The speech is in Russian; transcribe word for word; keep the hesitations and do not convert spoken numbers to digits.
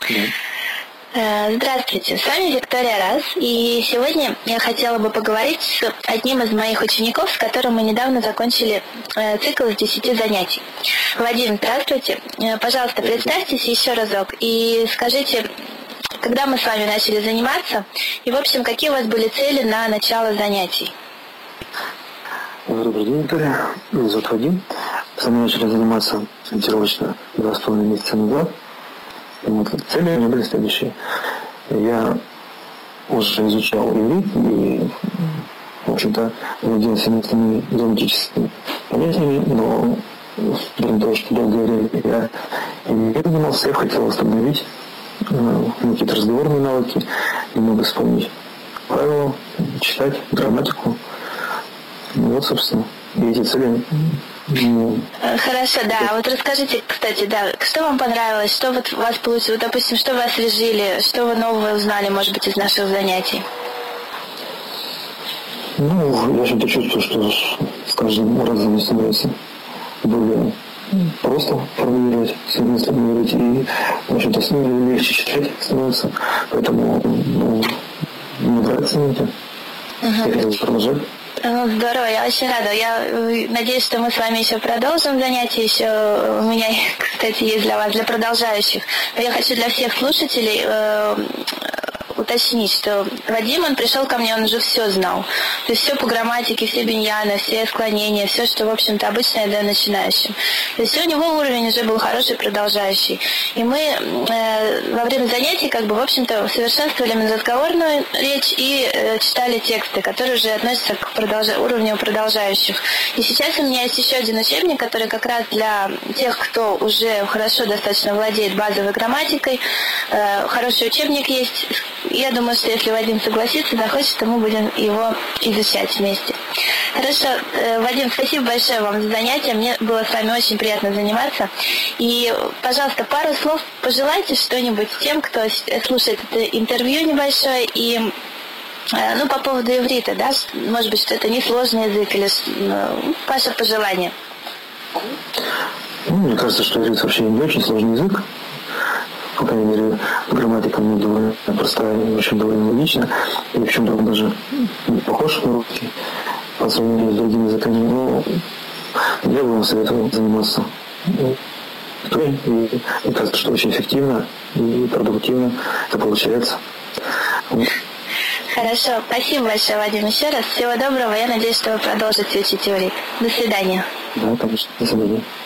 Здравствуйте, с вами Виктория Раз, и сегодня я хотела бы поговорить с одним из моих учеников, с которым мы недавно закончили цикл из десяти занятий. Вадим, здравствуйте. Пожалуйста, представьтесь еще разок и скажите, когда мы с вами начали заниматься, и, в общем, какие у вас были цели на начало занятий? Добрый день, Виктория. Меня зовут Вадим. С вами начали заниматься ориентировочно два с половиной месяца назад. Вот, цели у меня были следующие. Я уже изучал иврит и, в общем-то, владел всеми остальными грамматическими понятиями, но, кроме того, что долгое время я не занимался, я хотел восстановить э, какие-то разговорные навыки, немного вспомнить правила, читать грамматику. Ну, вот, собственно, и эти цели. Хорошо, да. Вот расскажите, кстати, да, что вам понравилось, что вот у вас получилось, допустим, что вы освежили, что вы нового узнали, может быть, из наших занятий? Ну, я очень чувствую, что с каждым разом мне становится более просто формулировать, совместно формулировать, и, в общем-то, с ними легче читать становится, поэтому, ну, мне нравится это. Я хотел продолжать. Ну, здорово, я очень рада. Я надеюсь, что мы с вами еще продолжим занятия. Еще у меня, кстати, есть для вас, для продолжающих. Но я хочу для всех слушателей э, уточнить, что Вадим, он пришел ко мне, он уже все знал. То есть все по грамматике, все биньяны, все склонения, все, что, в общем-то, обычное для начинающих. То есть у него уровень уже был хороший, продолжающий. И мы э, во время занятий, как бы, в общем-то, совершенствовали разговорную речь и э, читали тексты, которые уже относятся к продолж... уровню продолжающих. И сейчас у меня есть еще один учебник, который как раз для тех, кто уже хорошо достаточно владеет базовой грамматикой. Э, хороший учебник есть. Я думаю, что если Вадим согласится, захочет, то мы будем его изучать вместе. Хорошо, Вадим, спасибо большое вам за занятие. Мне было с вами очень приятно заниматься. И, пожалуйста, пару слов пожелайте что-нибудь тем, кто слушает это интервью небольшое. И, ну, по поводу иврита, да, может быть, что это не сложный язык, или ну, ваше пожелание. Ну, мне кажется, что иврит вообще не очень сложный язык. По крайней мере, грамматика у меня довольно простая, в общем, довольно логична. И в чем-то он даже не похож на русский по сравнению с другими языками. Но я бы вам советовал заниматься. И мне кажется, что очень эффективно и продуктивно это получается. Хорошо, спасибо большое, Вадим, еще раз. Всего доброго. Я надеюсь, что вы продолжите учить иврит. До свидания. Да, конечно. До свидания.